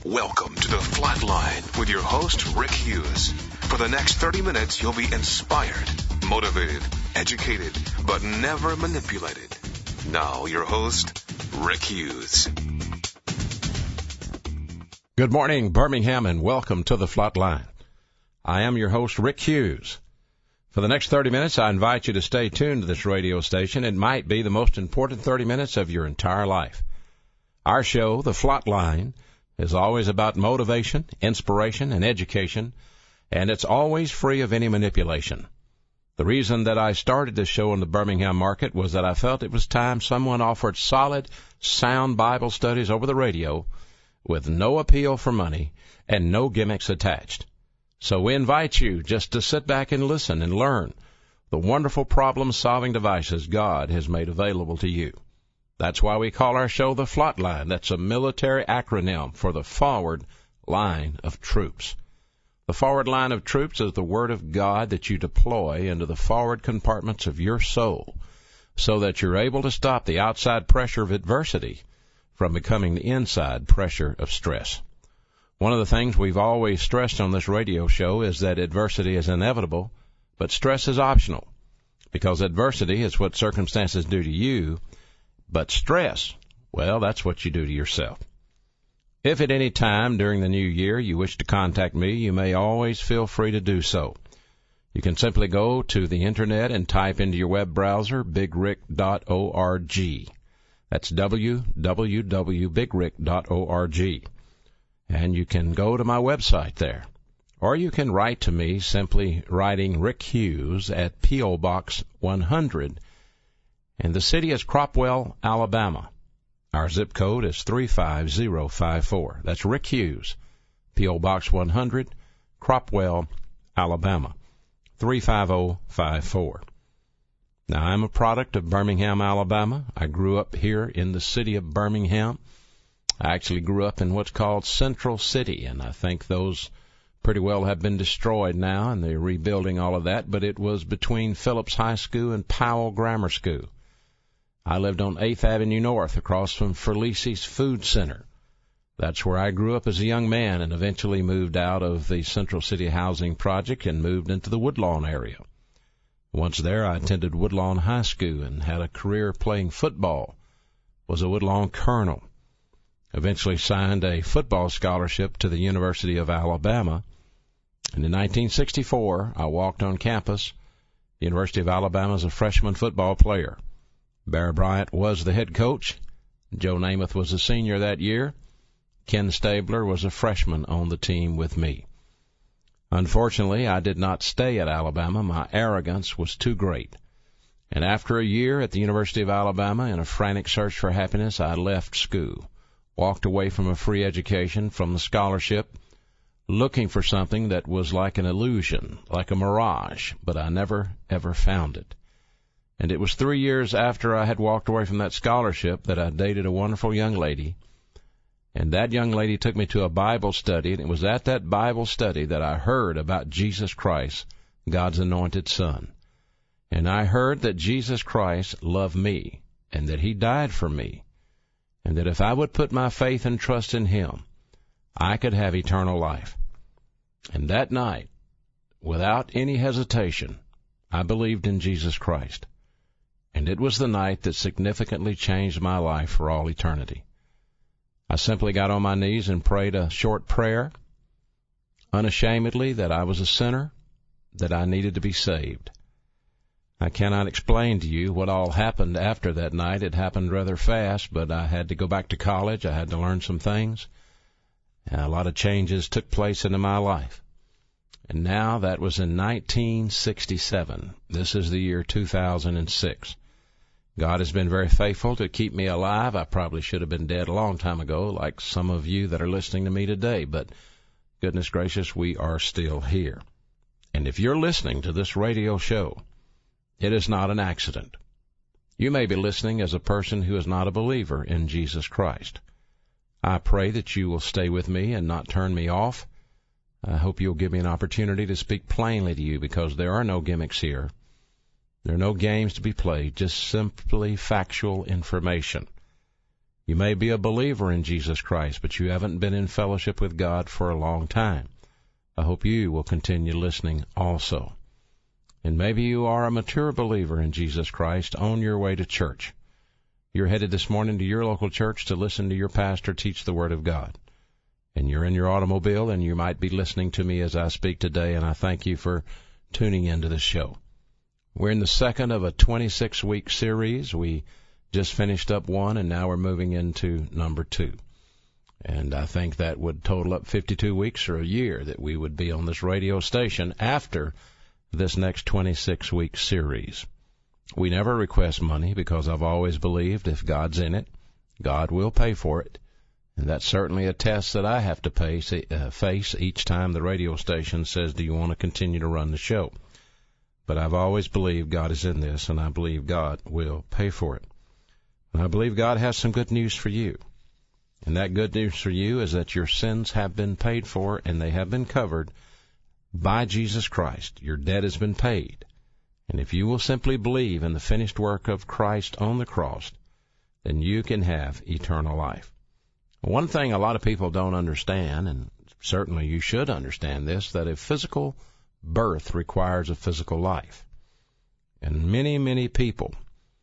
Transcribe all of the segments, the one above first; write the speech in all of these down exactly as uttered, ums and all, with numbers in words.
Welcome to the Flatline with your host, Rick Hughes. For the next thirty minutes, you'll be inspired, motivated, educated, but never manipulated. Now, your host, Rick Hughes. Good morning, Birmingham, and welcome to the Flatline. I am your host, Rick Hughes. For the next thirty minutes, I invite you to stay tuned to this radio station. It might be the most important thirty minutes of your entire life. Our show, The Flatline, is always about motivation, inspiration, and education, and it's always free of any manipulation. The reason that I started this show in the Birmingham market was that I felt it was time someone offered solid, sound Bible studies over the radio with no appeal for money and no gimmicks attached. So we invite you just to sit back and listen and learn the wonderful problem-solving devices God has made available to you. That's why we call our show the Flatline. That's a military acronym for the forward line of troops. The forward line of troops is the Word of God that you deploy into the forward compartments of your soul so that you're able to stop the outside pressure of adversity from becoming the inside pressure of stress. One of the things we've always stressed on this radio show is that adversity is inevitable, but stress is optional, because adversity is what circumstances do to you, but stress, well, that's what you do to yourself. If at any time during the new year you wish to contact me, you may always feel free to do so. You can simply go to the Internet and type into your web browser big rick dot org. That's w w w dot big rick dot org. And you can go to my website there. Or you can write to me simply writing Rick Hughes at P O. Box one hundred. And the city is Cropwell, Alabama. Our zip code is three five zero five four. That's Rick Hughes, P O. Box one hundred, Cropwell, Alabama, three five zero five four. Now, I'm a product of Birmingham, Alabama. I grew up here in the city of Birmingham. I actually grew up in what's called Central City, and I think those pretty well have been destroyed now, and they're rebuilding all of that, but it was between Phillips High School and Powell Grammar School. I lived on eighth Avenue North across from Ferlisi's Food Center. That's where I grew up as a young man and eventually moved out of the Central City Housing Project and moved into the Woodlawn area. Once there, I attended Woodlawn High School and had a career playing football, was a Woodlawn Colonel, eventually signed a football scholarship to the University of Alabama. And in nineteen sixty-four, I walked on campus, University of Alabama, as a freshman football player. Bear Bryant was the head coach. Joe Namath was a senior that year. Ken Stabler was a freshman on the team with me. Unfortunately, I did not stay at Alabama. My arrogance was too great. And after a year at the University of Alabama in a frantic search for happiness, I left school, walked away from a free education, from the scholarship, looking for something that was like an illusion, like a mirage, but I never, ever found it. And it was three years after I had walked away from that scholarship that I dated a wonderful young lady. And that young lady took me to a Bible study, and it was at that Bible study that I heard about Jesus Christ, God's anointed Son. And I heard that Jesus Christ loved me, and that he died for me, and that if I would put my faith and trust in him, I could have eternal life. And that night, without any hesitation, I believed in Jesus Christ. And it was the night that significantly changed my life for all eternity. I simply got on my knees and prayed a short prayer, unashamedly that I was a sinner, that I needed to be saved. I cannot explain to you what all happened after that night. It happened rather fast, but I had to go back to college. I had to learn some things. And a lot of changes took place into my life. And now that was in nineteen sixty-seven. This is the year two thousand six. God has been very faithful to keep me alive. I probably should have been dead a long time ago, like some of you that are listening to me today, but goodness gracious, we are still here. And if you're listening to this radio show, it is not an accident. You may be listening as a person who is not a believer in Jesus Christ. I pray that you will stay with me and not turn me off. I hope you'll give me an opportunity to speak plainly to you, because there are no gimmicks here. There are no games to be played, just simply factual information. You may be a believer in Jesus Christ, but you haven't been in fellowship with God for a long time. I hope you will continue listening also. And maybe you are a mature believer in Jesus Christ on your way to church. You're headed this morning to your local church to listen to your pastor teach the Word of God. And you're in your automobile, and you might be listening to me as I speak today, and I thank you for tuning into this show. We're in the second of a twenty-six week series. We just finished up one, and now we're moving into number two. And I think that would total up fifty-two weeks or a year that we would be on this radio station after this next twenty-six week series. We never request money because I've always believed if God's in it, God will pay for it. And that's certainly a test that I have to pay, uh, face each time the radio station says, do you want to continue to run the show? But I've always believed God is in this, and I believe God will pay for it. And I believe God has some good news for you. And that good news for you is that your sins have been paid for, and they have been covered by Jesus Christ. Your debt has been paid. And if you will simply believe in the finished work of Christ on the cross, then you can have eternal life. One thing a lot of people don't understand, and certainly you should understand this, that a physical birth requires a physical life. And many, many people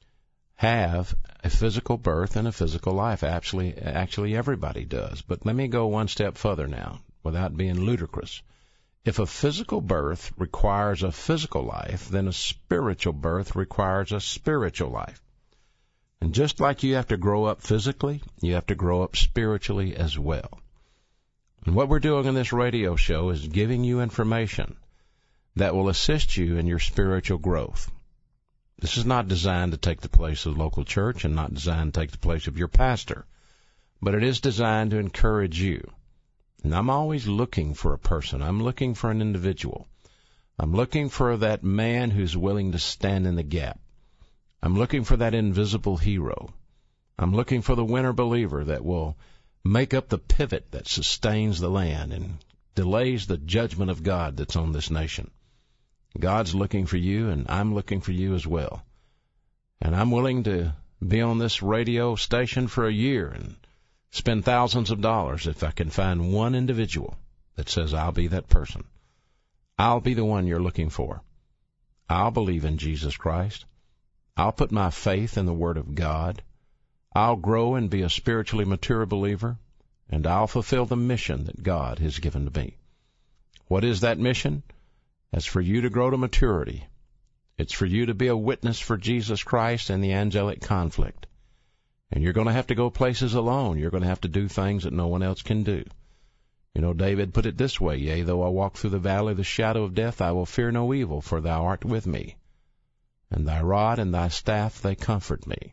have a physical birth and a physical life. Actually, actually everybody does. But let me go one step further now, without being ludicrous. If a physical birth requires a physical life, then a spiritual birth requires a spiritual life. And just like you have to grow up physically, you have to grow up spiritually as well. And what we're doing in this radio show is giving you information that will assist you in your spiritual growth. This is not designed to take the place of the local church and not designed to take the place of your pastor, but it is designed to encourage you. And I'm always looking for a person. I'm looking for an individual. I'm looking for that man who's willing to stand in the gap. I'm looking for that invisible hero. I'm looking for the winner believer that will make up the pivot that sustains the land and delays the judgment of God that's on this nation. God's looking for you, and I'm looking for you as well. And I'm willing to be on this radio station for a year and spend thousands of dollars if I can find one individual that says, I'll be that person. I'll be the one you're looking for. I'll believe in Jesus Christ. I'll put my faith in the Word of God. I'll grow and be a spiritually mature believer, and I'll fulfill the mission that God has given to me. What is that mission? That's for you to grow to maturity. It's for you to be a witness for Jesus Christ in the angelic conflict. And you're going to have to go places alone. You're going to have to do things that no one else can do. You know, David put it this way, yea, though I walk through the valley of the shadow of death, I will fear no evil, for thou art with me. And thy rod and thy staff, they comfort me.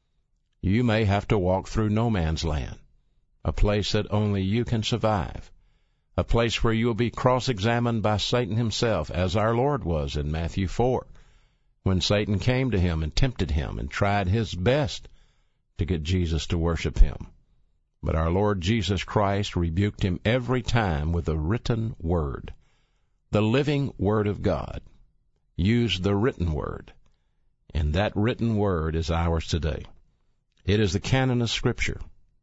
You may have to walk through no man's land, a place that only you can survive, a place where you will be cross-examined by Satan himself, as our Lord was in Matthew four, when Satan came to him and tempted him and tried his best to get Jesus to worship him. But our Lord Jesus Christ rebuked him every time with the written word. The living Word of God used the written word. And that written word is ours today. It is the canon of Scripture.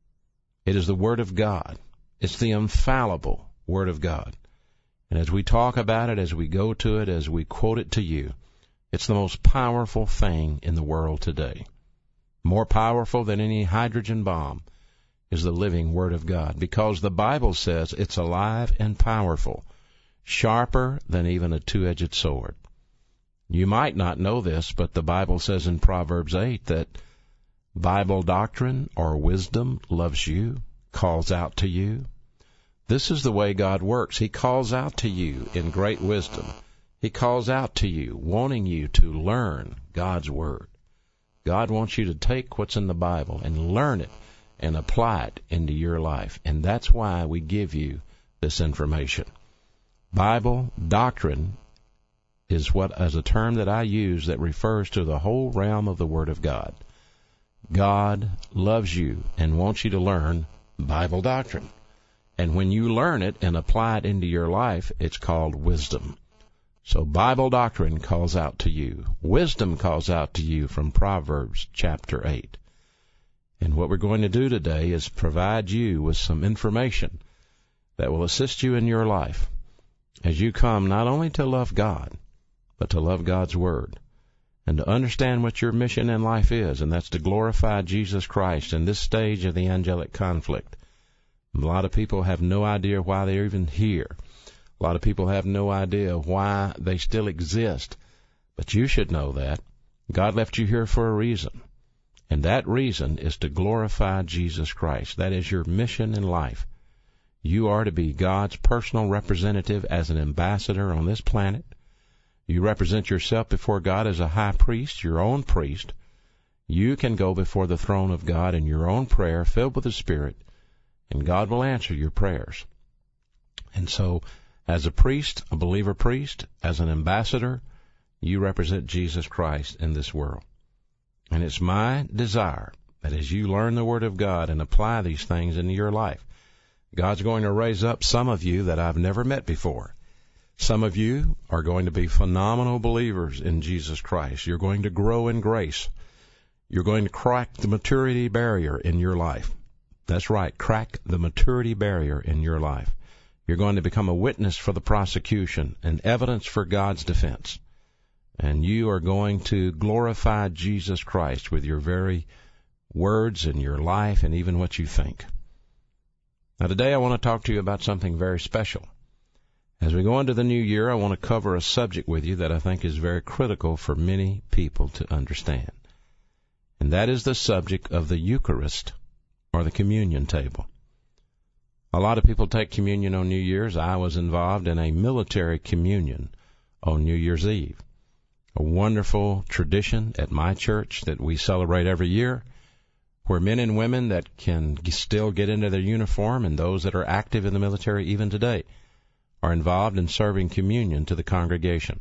It is the Word of God. It's the infallible Word of God. And as we talk about it, as we go to it, as we quote it to you, it's the most powerful thing in the world today. More powerful than any hydrogen bomb is the living Word of God, because the Bible says it's alive and powerful, sharper than even a two-edged sword. You might not know this, but the Bible says in Proverbs eight that Bible doctrine or wisdom loves you, calls out to you. This is the way God works. He calls out to you in great wisdom. He calls out to you, wanting you to learn God's Word. God wants you to take what's in the Bible and learn it and apply it into your life. And that's why we give you this information. Bible doctrine is what as a term that I use that refers to the whole realm of the Word of God. God loves you and wants you to learn Bible doctrine. And when you learn it and apply it into your life, it's called wisdom. So Bible doctrine calls out to you. Wisdom calls out to you from Proverbs chapter eight. And what we're going to do today is provide you with some information that will assist you in your life as you come not only to love God, but to love God's Word and to understand what your mission in life is, and that's to glorify Jesus Christ in this stage of the angelic conflict. A lot of people have no idea why they're even here. A lot of people have no idea why they still exist. But you should know that. God left you here for a reason. And that reason is to glorify Jesus Christ. That is your mission in life. You are to be God's personal representative as an ambassador on this planet. You represent yourself before God as a high priest, your own priest. You can go before the throne of God in your own prayer, filled with the Spirit, and God will answer your prayers. And so, as a priest, a believer priest, as an ambassador, you represent Jesus Christ in this world. And it's my desire that as you learn the Word of God and apply these things into your life, God's going to raise up some of you that I've never met before. Some of you are going to be phenomenal believers in Jesus Christ. You're going to grow in grace. You're going to crack the maturity barrier in your life. That's right, crack the maturity barrier in your life. You're going to become a witness for the prosecution and evidence for God's defense. And you are going to glorify Jesus Christ with your very words and your life and even what you think. Now, today I want to talk to you about something very special. As we go into the new year, I want to cover a subject with you that I think is very critical for many people to understand. And that is the subject of the Eucharist, or the communion table. A lot of people take communion on New Year's. I was involved in a military communion on New Year's Eve. A wonderful tradition at my church that we celebrate every year, where men and women that can still get into their uniform and those that are active in the military even today are involved in serving communion to the congregation.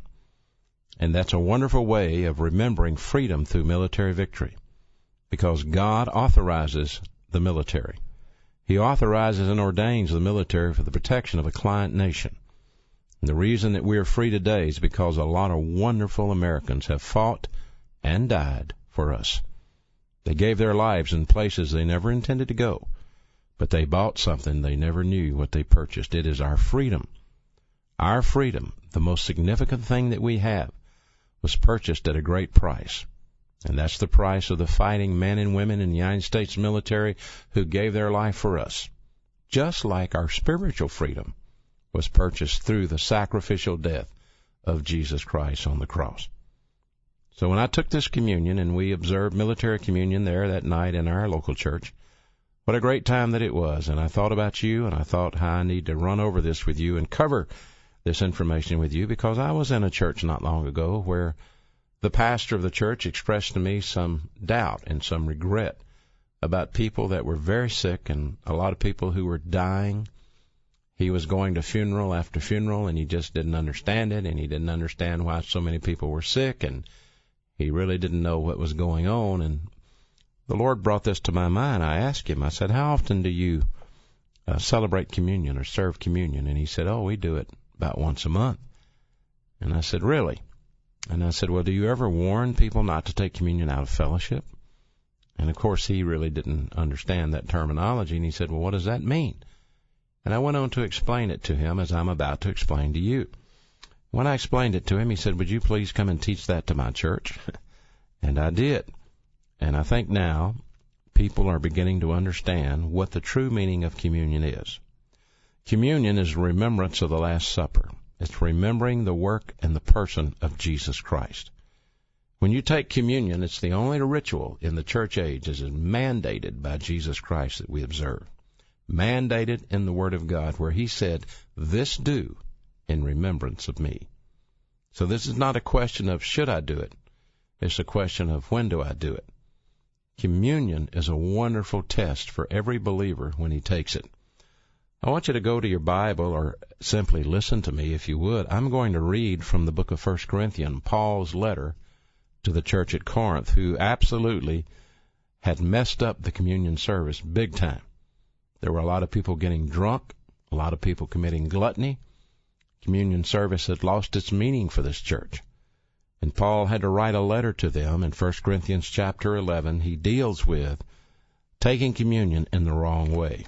And that's a wonderful way of remembering freedom through military victory, because God authorizes the military. He authorizes and ordains the military for the protection of a client nation. And the reason that we are free today is because a lot of wonderful Americans have fought and died for us. They gave their lives in places they never intended to go, but they bought something they never knew what they purchased. It is our freedom. Our freedom, the most significant thing that we have, was purchased at a great price. And that's the price of the fighting men and women in the United States military who gave their life for us. Just like our spiritual freedom was purchased through the sacrificial death of Jesus Christ on the cross. So when I took this communion and we observed military communion there that night in our local church, what a great time that it was. And I thought about you, and I thought how I need to run over this with you and cover this information with you, because I was in a church not long ago where the pastor of the church expressed to me some doubt and some regret about people that were very sick and a lot of people who were dying. He was going to funeral after funeral, and he just didn't understand it, and he didn't understand why so many people were sick, and he really didn't know what was going on. And the Lord brought this to my mind. I asked him, I said, how often do you uh, celebrate communion or serve communion? And he said, oh, we do it about once a month. And I said, really? And I said, well, do you ever warn people not to take communion out of fellowship? And, of course, he really didn't understand that terminology. And he said, well, what does that mean? And I went on to explain it to him as I'm about to explain to you. When I explained it to him, he said, would you please come and teach that to my church? And I did. And I think now people are beginning to understand what the true meaning of communion is. Communion is remembrance of the Last Supper. It's remembering the work and the person of Jesus Christ. When you take communion, it's the only ritual in the church age that is mandated by Jesus Christ that we observe. Mandated in the Word of God, where he said, this do in remembrance of me. So this is not a question of should I do it. It's a question of when do I do it. Communion is a wonderful test for every believer when he takes it. I want you to go to your Bible, or simply listen to me if you would. I'm going to read from the book of First Corinthians, Paul's letter to the church at Corinth, who absolutely had messed up the communion service big time. There were a lot of people getting drunk, a lot of people committing gluttony. Communion service had lost its meaning for this church. And Paul had to write a letter to them in First Corinthians chapter eleven. He deals with taking communion in the wrong way.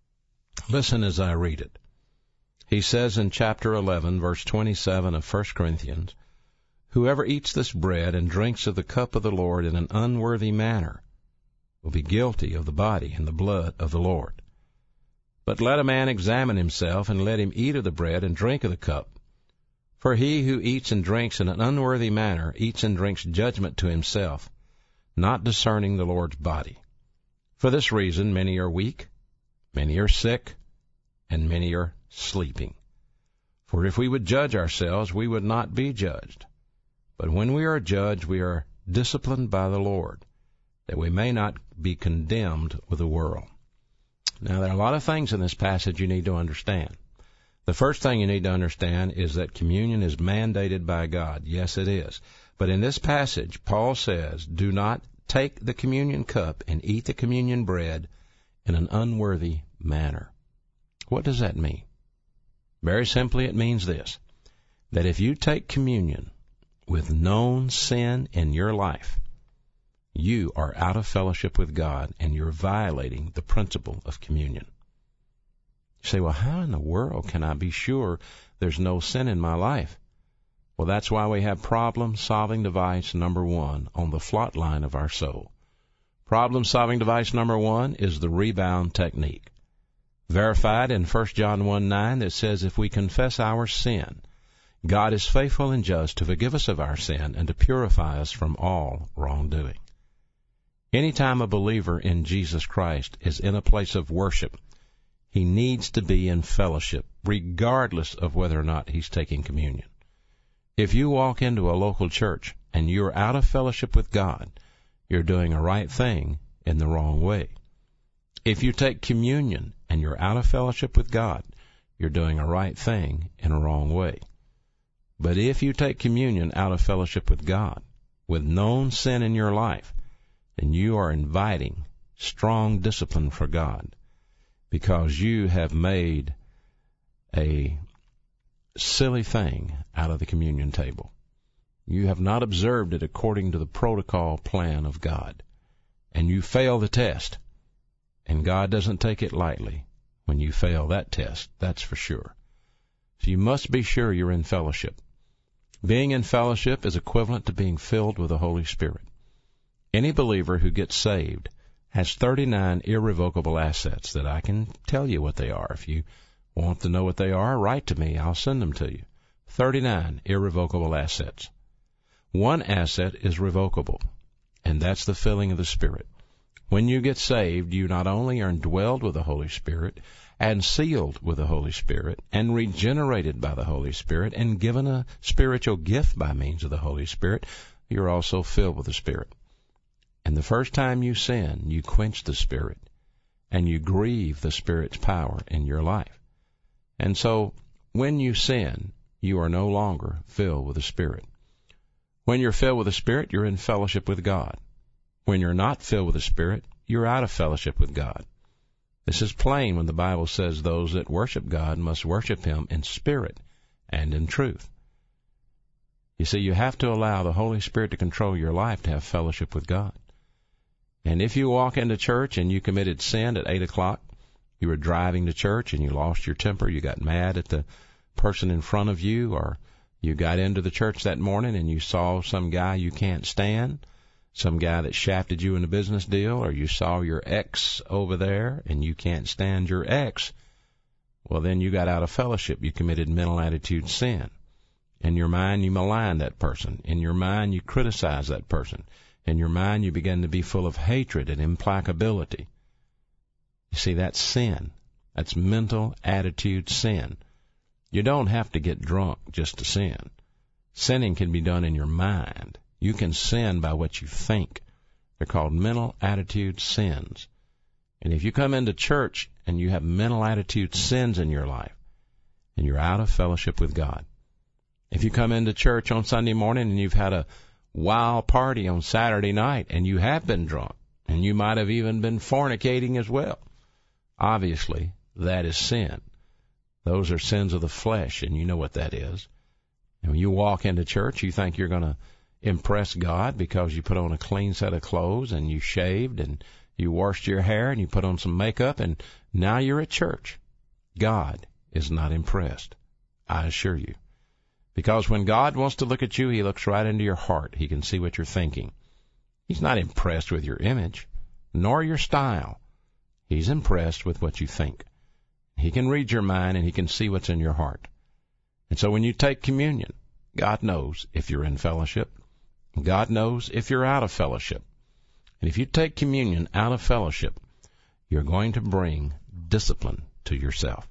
Listen as I read it. He says in chapter eleven, verse twenty-seven of First Corinthians, "Whoever eats this bread and drinks of the cup of the Lord in an unworthy manner will be guilty of the body and the blood of the Lord. But let a man examine himself, and let him eat of the bread and drink of the cup. For he who eats and drinks in an unworthy manner eats and drinks judgment to himself, not discerning the Lord's body. For this reason many are weak, many are sick, and many are sleeping. For if we would judge ourselves, we would not be judged. But when we are judged, we are disciplined by the Lord, that we may not be condemned with the world." Now, there are a lot of things in this passage you need to understand. The first thing you need to understand is that communion is mandated by God. Yes, it is. But in this passage, Paul says, do not take the communion cup and eat the communion bread in an unworthy manner. What does that mean? Very simply, it means this, that if you take communion with known sin in your life, you are out of fellowship with God, and you're violating the principle of communion. You say, well, how in the world can I be sure there's no sin in my life? Well, that's why we have problem-solving device number one on the flot line of our soul. Problem-solving device number one is the rebound technique. Verified in First John one nine that says, if we confess our sin, God is faithful and just to forgive us of our sin and to purify us from all wrongdoing. Anytime a believer in Jesus Christ is in a place of worship, he needs to be in fellowship, regardless of whether or not he's taking communion. If you walk into a local church and you're out of fellowship with God, you're doing a right thing in the wrong way. If you take communion and you're out of fellowship with God, you're doing a right thing in a wrong way. But if you take communion out of fellowship with God, with known sin in your life, then you are inviting strong discipline for God, because you have made a silly thing out of the communion table. You have not observed it according to the protocol plan of God, and you fail the test. And God doesn't take it lightly when you fail that test, that's for sure. So you must be sure you're in fellowship. Being in fellowship is equivalent to being filled with the Holy Spirit. Any believer who gets saved has thirty-nine irrevocable assets that I can tell you what they are. If you want to know what they are, write to me. I'll send them to you. thirty-nine irrevocable assets. One asset is revocable, and that's the filling of the Spirit. When you get saved, you not only are indwelled with the Holy Spirit and sealed with the Holy Spirit and regenerated by the Holy Spirit and given a spiritual gift by means of the Holy Spirit, you're also filled with the Spirit. And the first time you sin, you quench the Spirit, and you grieve the Spirit's power in your life. And so, when you sin, you are no longer filled with the Spirit. When you're filled with the Spirit, you're in fellowship with God. When you're not filled with the Spirit, you're out of fellowship with God. This is plain when the Bible says those that worship God must worship Him in spirit and in truth. You see, you have to allow the Holy Spirit to control your life to have fellowship with God. And if you walk into church and you committed sin at eight o'clock, you were driving to church and you lost your temper, you got mad at the person in front of you, or you got into the church that morning and you saw some guy you can't stand, some guy that shafted you in a business deal, or you saw your ex over there and you can't stand your ex, well, then you got out of fellowship. You committed mental attitude sin. In your mind, you malign that person. In your mind, you criticize that person. In your mind, you begin to be full of hatred and implacability. You see, that's sin. That's mental attitude sin. You don't have to get drunk just to sin. Sinning can be done in your mind. You can sin by what you think. They're called mental attitude sins. And if you come into church and you have mental attitude sins in your life, then you're out of fellowship with God. If you come into church on Sunday morning and you've had a wild party on Saturday night and you have been drunk, and you might have even been fornicating as well, obviously that is sin. Those are sins of the flesh, and you know what that is. And when you walk into church, you think you're going to impress God because you put on a clean set of clothes and you shaved and You washed your hair and you put on some makeup and now you're at church. God is not impressed, I assure you. Because when God wants to look at you, he looks right into your heart. He can see what you're thinking. He's not impressed with your image, nor your style. He's impressed with what you think. He can read your mind and he can see what's in your heart. And so when you take communion, God knows if you're in fellowship. God knows if you're out of fellowship. And if you take communion out of fellowship, you're going to bring discipline to yourself.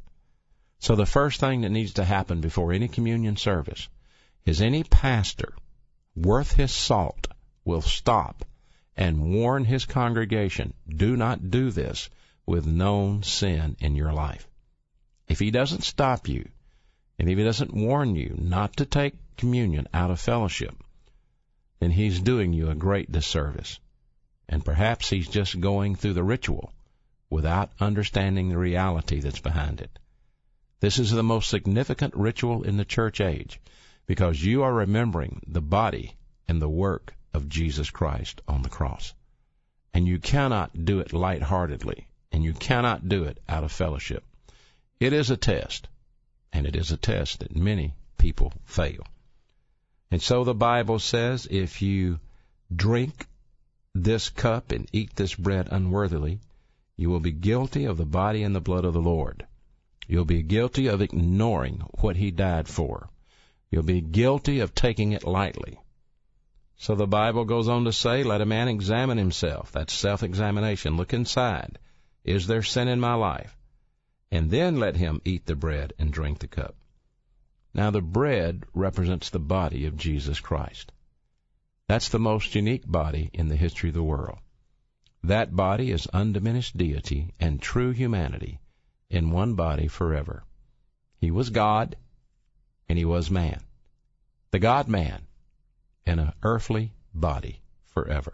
So the first thing that needs to happen before any communion service is any pastor worth his salt will stop and warn his congregation, do not do this with known sin in your life. If he doesn't stop you, and if he doesn't warn you not to take communion out of fellowship, then he's doing you a great disservice. And perhaps he's just going through the ritual without understanding the reality that's behind it. This is the most significant ritual in the church age because you are remembering the body and the work of Jesus Christ on the cross. And you cannot do it lightheartedly, and you cannot do it out of fellowship. It is a test, and it is a test that many people fail. And so the Bible says if you drink this cup and eat this bread unworthily, you will be guilty of the body and the blood of the Lord. You'll be guilty of ignoring what he died for. You'll be guilty of taking it lightly. So the Bible goes on to say, let a man examine himself. That's self-examination. Look inside. Is there sin in my life? And then let him eat the bread and drink the cup. Now the bread represents the body of Jesus Christ. That's the most unique body in the history of the world. That body is undiminished deity and true humanity in one body forever. He was God, and he was man. The God-man in an earthly body forever.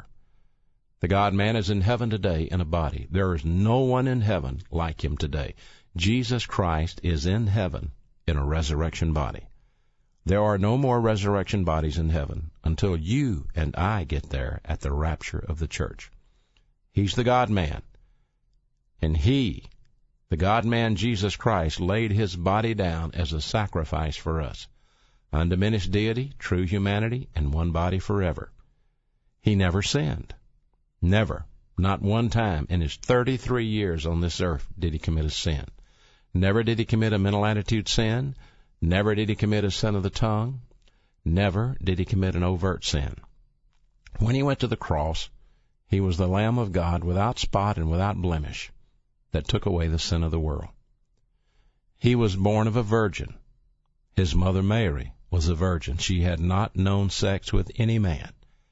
The God-man is in heaven today in a body. There is no one in heaven like him today. Jesus Christ is in heaven in a resurrection body. There are no more resurrection bodies in heaven until you and I get there at the rapture of the church. He's the God-man, and he, the God-man Jesus Christ, laid his body down as a sacrifice for us. Undiminished deity, true humanity, and one body forever. He never sinned. Never. Not one time in his thirty-three years on this earth did he commit a sin. Never did he commit a mental attitude sin. Never did he commit a sin of the tongue. Never did he commit an overt sin. When he went to the cross, he was the Lamb of God without spot and without blemish that took away the sin of the world. He was born of a virgin. His mother Mary was a virgin. She had not known sex with any man.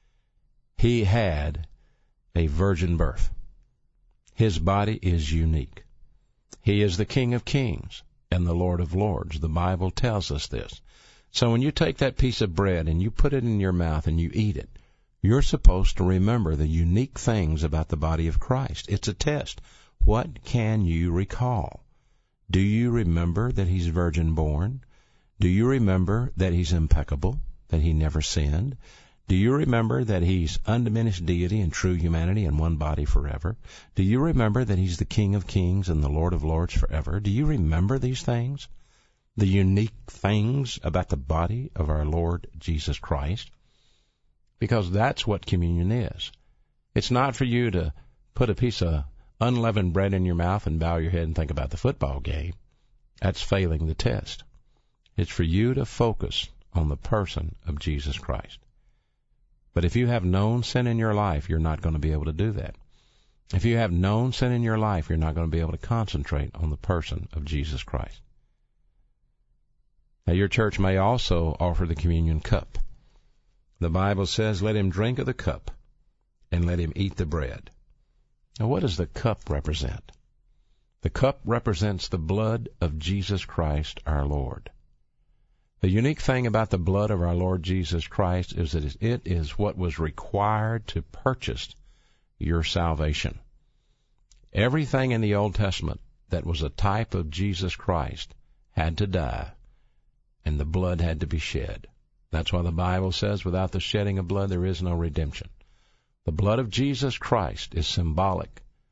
He had a virgin birth. His body is unique. He is the King of Kings and the Lord of Lords. The Bible tells us this. So when you take that piece of bread and you put it in your mouth and you eat it, you're supposed to remember the unique things about the body of Christ. It's a test. What can you recall? Do you remember that he's virgin born? Do you remember that he's impeccable, that he never sinned? Do you remember that he's undiminished deity and true humanity in one body forever? Do you remember that he's the King of Kings and the Lord of Lords forever? Do you remember these things? The unique things about the body of our Lord Jesus Christ? Because that's what communion is. It's not for you to put a piece of unleavened bread in your mouth and bow your head and think about the football game. That's failing the test. It's for you to focus on the person of Jesus Christ. But if you have known sin in your life, you're not going to be able to do that. If you have known sin in your life, you're not going to be able to concentrate on the person of Jesus Christ. Now, your church may also offer the communion cup. The Bible says, let him drink of the cup and let him eat the bread. Now, what does the cup represent? The cup represents the blood of Jesus Christ our Lord. The unique thing about the blood of our Lord Jesus Christ is that it is what was required to purchase your salvation. Everything in the Old Testament that was a type of Jesus Christ had to die, and the blood had to be shed. That's why the Bible says, without the shedding of blood, there is no redemption. The blood of Jesus Christ is symbolic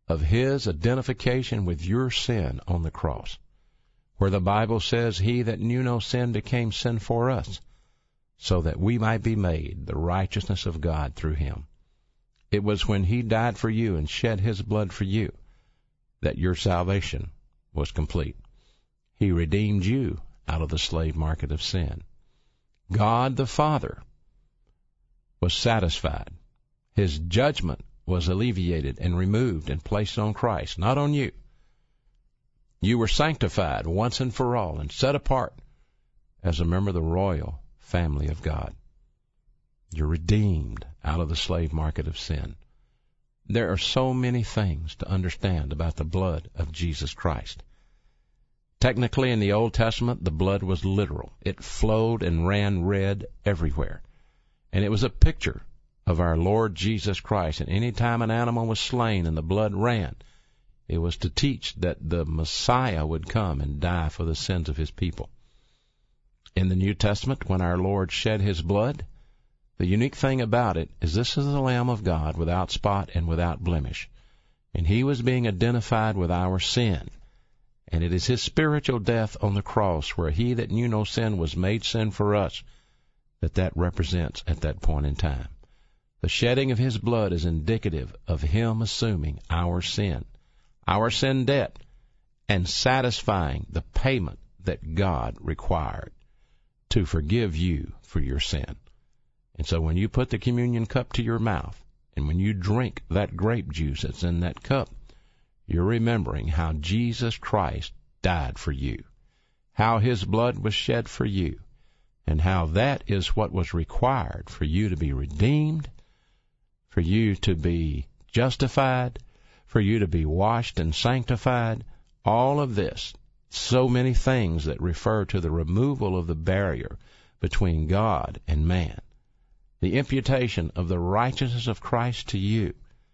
of his identification with your sin on the cross, where the Bible says he that knew no sin became sin for us, so that we might be made the righteousness of God through him. It was when he died for you and shed his blood for you that your salvation was complete. He redeemed you out of the slave market of sin. God the Father was satisfied. His judgment was alleviated and removed and placed on Christ, not on you. You were sanctified once and for all and set apart as a member of the royal family of God. You're redeemed out of the slave market of sin. There are so many things to understand about the blood of Jesus Christ. Technically, in the Old Testament, the blood was literal. It flowed and ran red everywhere. And it was a picture of our Lord Jesus Christ. And any time an animal was slain and the blood ran, it was to teach that the Messiah would come and die for the sins of his people. In the New Testament, when our Lord shed his blood, the unique thing about it is this is the Lamb of God without spot and without blemish. And he was being identified with our sin. And it is his spiritual death on the cross where he that knew no sin was made sin for us that that represents at that point in time. The shedding of his blood is indicative of him assuming our sin, our sin debt, and satisfying the payment that God required to forgive you for your sin. And so when you put the communion cup to your mouth, and when you drink that grape juice that's in that cup, you're remembering how Jesus Christ died for you, how his blood was shed for you, and how that is what was required for you to be redeemed, for you to be justified, for you to be washed and sanctified. All of this, so many things that refer to the removal of the barrier between God and man. The imputation of the righteousness of Christ to you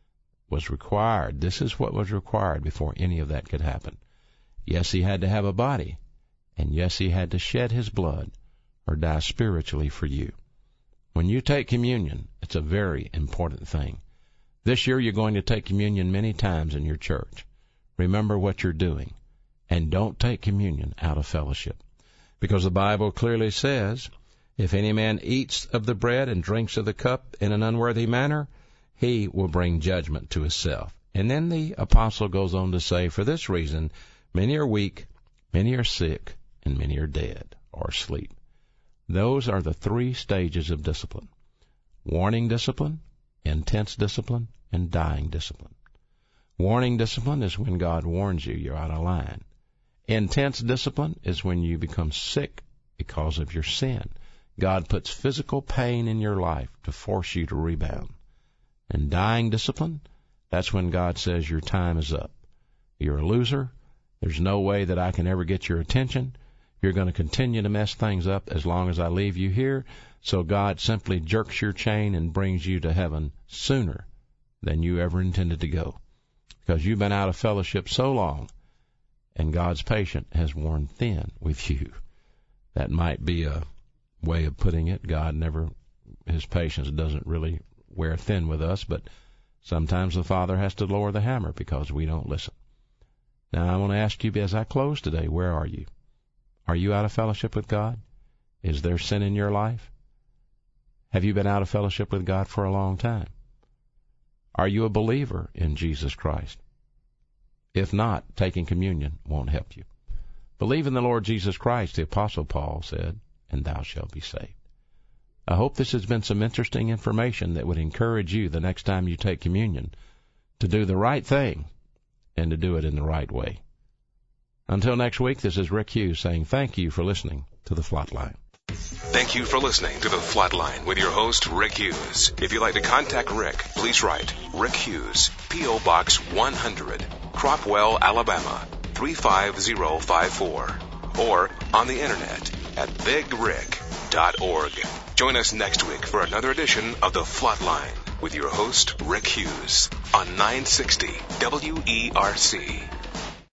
was required. This is what was required before any of that could happen. Yes, he had to have a body, and yes, he had to shed his blood or die spiritually for you. When you take communion, it's a very important thing. This year you're going to take communion many times in your church. Remember what you're doing, and don't take communion out of fellowship, because the Bible clearly says, if any man eats of the bread and drinks of the cup in an unworthy manner, he will bring judgment to himself. And then the apostle goes on to say, for this reason, many are weak, many are sick, and many are dead or asleep. Those are the three stages of discipline: warning discipline, intense discipline, and dying discipline. Warning discipline is when God warns you you're out of line. Intense discipline is when you become sick because of your sin. God puts physical pain in your life to force you to rebound. And dying discipline, that's when God says your time is up. You're a loser. There's no way that I can ever get your attention. You're going to continue to mess things up as long as I leave you here. So God simply jerks your chain and brings you to heaven sooner than you ever intended to go, because you've been out of fellowship so long, and God's patience has worn thin with you. That might be a way of putting it. God never, his patience doesn't really wear thin with us, but sometimes the Father has to lower the hammer because we don't listen. Now, I want to ask you as I close today, where are you? Are you out of fellowship with God? Is there sin in your life? Have you been out of fellowship with God for a long time? Are you a believer in Jesus Christ? If not, taking communion won't help you. Believe in the Lord Jesus Christ, the Apostle Paul said, and thou shalt be saved. I hope this has been some interesting information that would encourage you the next time you take communion to do the right thing and to do it in the right way. Until next week, this is Rick Hughes saying thank you for listening to The Flatline. Thank you for listening to The Flatline with your host, Rick Hughes. If you'd like to contact Rick, please write Rick Hughes, P O. Box one hundred, Cropwell, Alabama, three five zero five four, or on the internet at big rick dot org. Join us next week for another edition of The Flatline with your host, Rick Hughes, on nine sixty W E R C.